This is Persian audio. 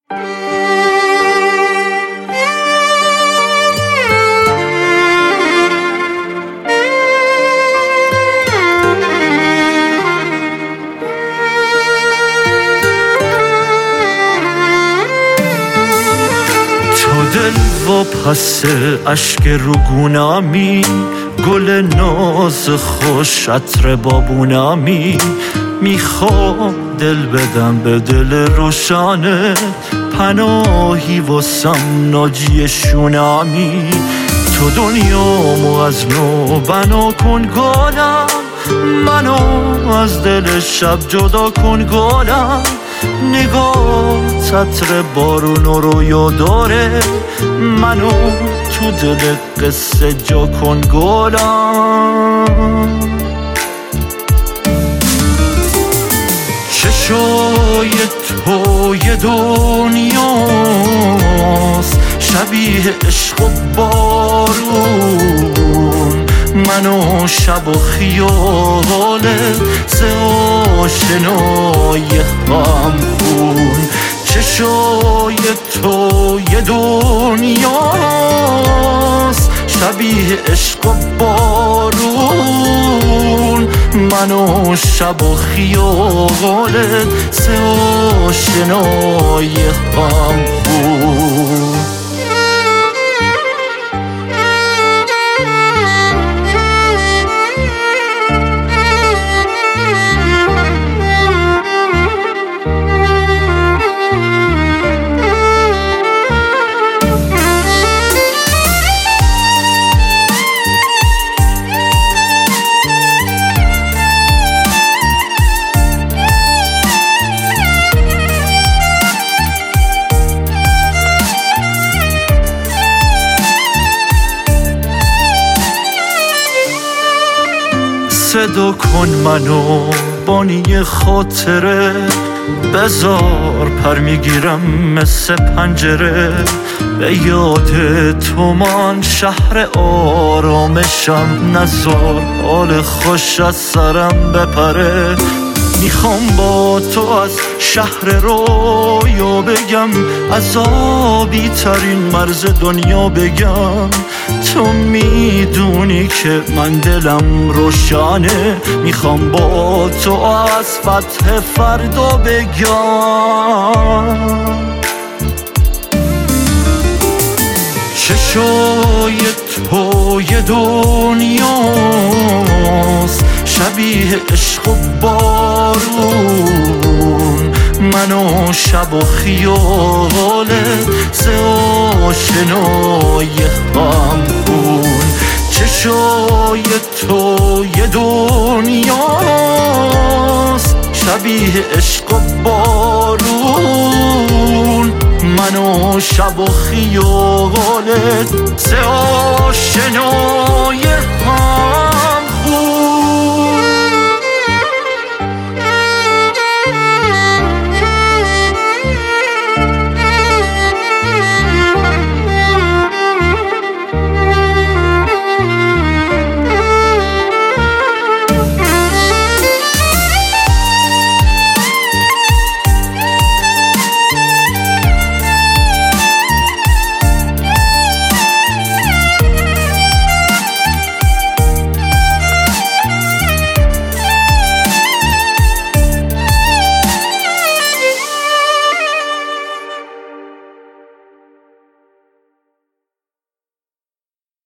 دل و پس اشک روگونمی، گل ناز خوش عطر بابونمی. میخوام دل بدم به دل روشنه، پناهی واسم ناجی شونمی. تو دنیامو از نو بنا کن گلم، منو از دل شب جدا کن گلم. نگاه عطر بارون رو یاداره، منو تو دل قصه جا کن گلم. چشای تو یه دنیاست شبیه عشق و بارون، منو شب و خیاله سه آشنای هم خون. چشای تو یه دنیاست شبیه عشق و بارون، منو شب و خیاله سه آشنای هم خون. صدا کن منو بانی خاطره، بذار پر میگیرم مثل پنجره. به یاد تو من شهر آرامشم، نذار حال خوش از سرم بپره. میخوام با تو از شهر رویا بگم، عذابی ترین مرز دنیا بگم. تو میدونی که من دلم روشنه، میخوام با تو از فتح فردا بگم. چشای تو یه دنیاست شبیه عشق و بارون، منو شب و خیاله سه آشنای هم خون. چشای تو یه دنیاست شبیه عشق و بارون، منو شب و خیاله سه آشنای هم